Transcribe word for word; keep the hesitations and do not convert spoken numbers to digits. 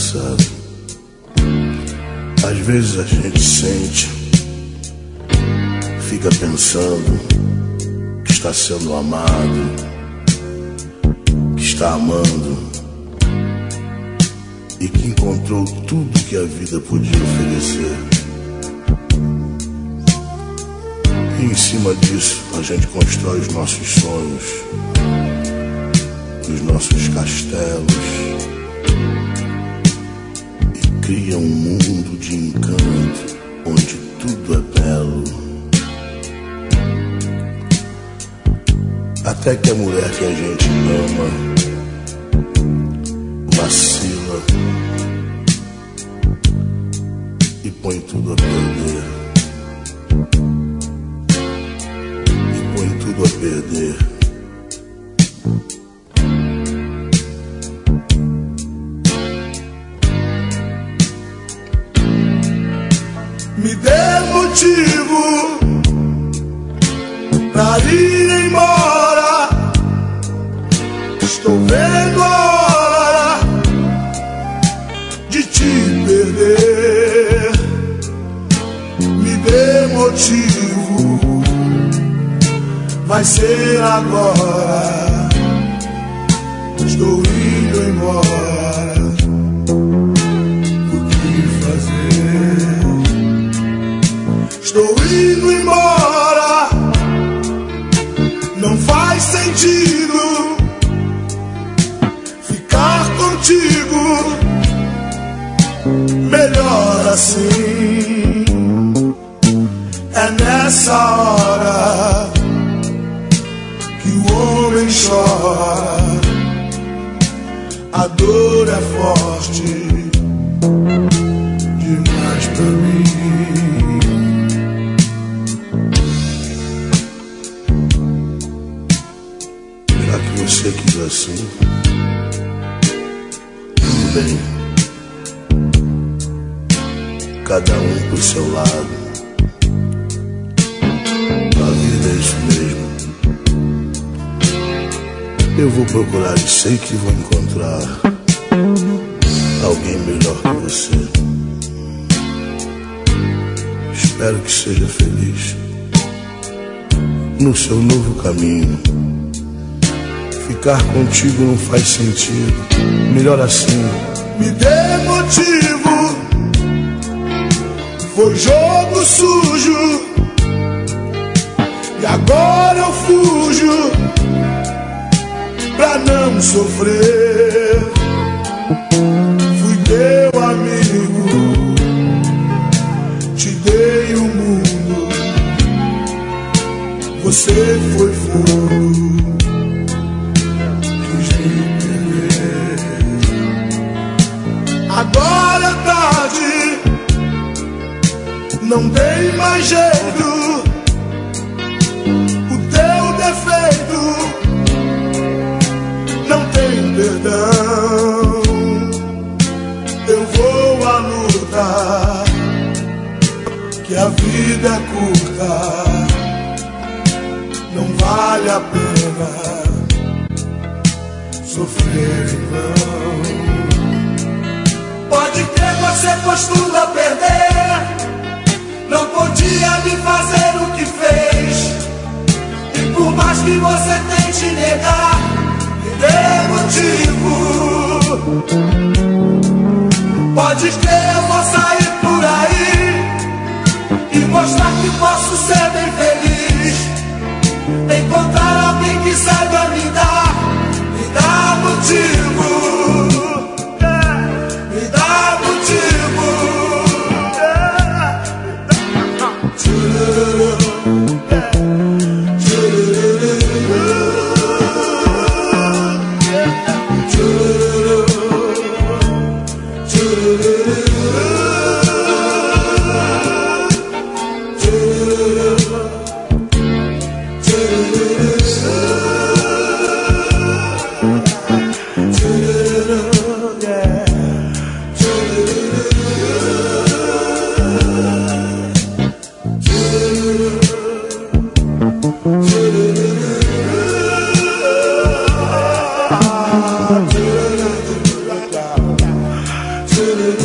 passado. Às vezes a gente sente, fica pensando que está sendo amado, que está amando e que encontrou tudo que a vida podia oferecer. E em cima disso a gente constrói os nossos sonhos, os nossos castelos, e cria um mundo de encanto onde tudo é belo. Até que a mulher que a gente ama vacila e põe tudo a perder. E põe tudo a perder. Me dê motivo pra ir embora. Estou vendo a hora de te perder. Me dê motivo, vai ser agora. Estou indo embora. O que fazer? Estou indo embora. Não faz sentido ficar contigo. Melhor assim. É nessa hora que o homem chora. A dor é forte demais pra mim. Se você quis assim, tudo bem. Cada um pro seu lado. A vida é isso mesmo. Eu vou procurar e sei que vou encontrar alguém melhor que você. Espero que seja feliz no seu novo caminho. Ficar contigo não faz sentido. Melhor assim. Me dê motivo. Foi jogo sujo e agora eu fujo pra não sofrer. Fui teu amigo, te dei o mundo. Você foi fogo. Agora é tarde, não tem mais jeito. O teu defeito não tem perdão. Eu vou à luta, que a vida é curta. Não vale a pena sofrer em vão. Pode crer, você pôs tudo a perder. Não podia me fazer o que fez. E por mais que você tente negar, me dê motivo. Pode crer, eu vou sair por aí e mostrar que posso ser bem feliz. Encontrar alguém que saiba me dar, me dá motivo. tururu.